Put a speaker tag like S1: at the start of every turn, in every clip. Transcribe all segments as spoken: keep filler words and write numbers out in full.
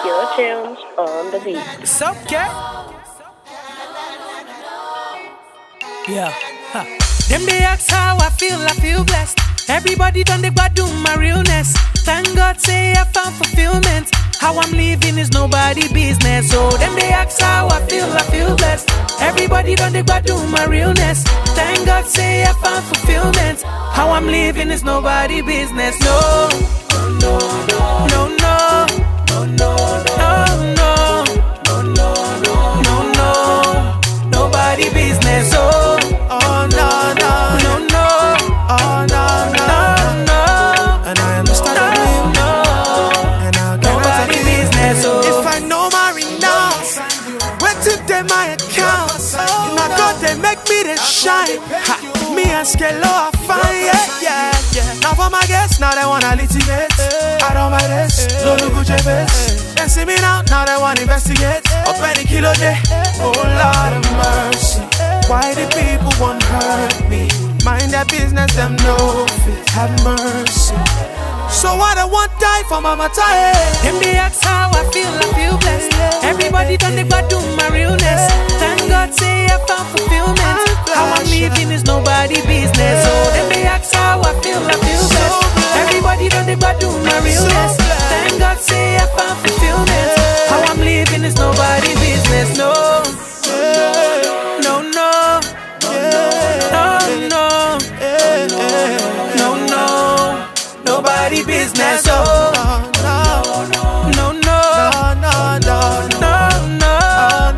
S1: Killer Tunes on the beat.
S2: It's okay. Yeah. Huh. Them they ask how I feel, I feel blessed. Everybody done they do my realness. Thank God say I found fulfillment. How I'm living is nobody business. So them they ask how I feel, I feel blessed. Everybody done they do my realness. Thank God say I found fulfillment. How I'm living is nobody business. No, no, no, no, no, no, no, no, no, no, no, no, no, nobody business. Oh, oh no, no, no, no, oh no, no, no, and I understand what you mean. And I get nobody business. Oh,
S3: if I know my renounce, where today my account, now God they make me to shine. Ha, me and Skello are fine, yeah, yeah, yeah. Now for my guests, now they wanna litigate. I don't buy this, no look good face. They see me now, now they wanna investigate. Up any kilo day, oh Lord of mercy. Why the people won't hurt me? Mind their business, them no fit. Have mercy. So why they want die for Mama Tae?
S2: Them they ask how I feel, I feel blessed. Everybody done they do my realness. Thank God say I found fulfillment. How I'm living is nobody business. So them they ask how I feel, I feel blessed. Everybody done they do my realness. Thank God say I found fulfillment. How I'm living is nobody business. No, no, no, no, no, no, no, nobody business. Oh, no, no, no, no, no, no, no, no,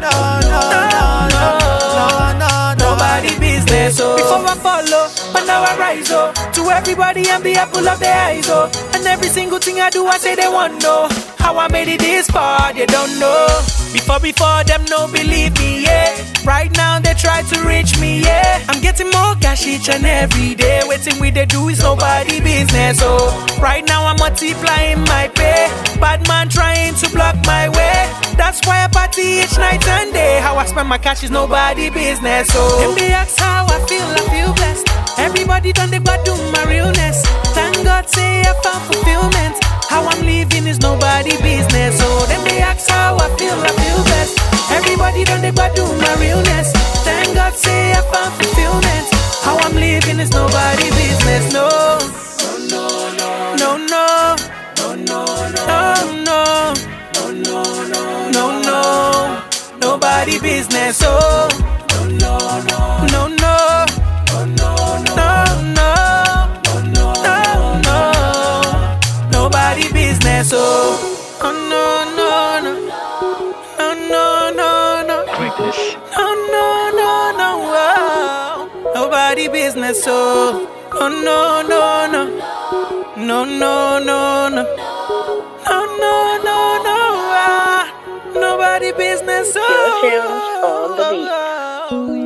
S2: no, no, nobody business. Oh, before I follow, but now I rise. Oh, to everybody I'm the apple of their eyes. Oh, and every single thing I do I say they want know how I made it this far. They don't know. Before, before them no believe me, yeah. Right now they try to reach me, yeah. I'm getting more cash each and every day. Waiting with they do is nobody business. Oh, right now I'm multiplying my pay. Bad man trying to block my way. That's why I party each night and day. How I spend my cash is nobody business. Oh, them they ask how I feel, I feel blessed. Everybody done they do my realness. Thank God say I found fulfillment. How I'm living is nobody business. So them they ask how I feel, I feel blessed. Everybody done they do my realness. Thank God say I found fulfillment. How I'm living is nobody business. No, no, no, no, no, no, no, no, no, no, no, nobody business. Oh, no, no, no, no, no, no, no, no, no, no, nobody business. Oh, oh no, no, no, no, no, no,
S1: Quickness.
S2: no, no, no, no, oh, nobody business. Oh, oh no, no, no, no, no, no, no, no, no, no, no, ah, nobody business.
S1: Killer Tunes on the beat.
S2: Oh,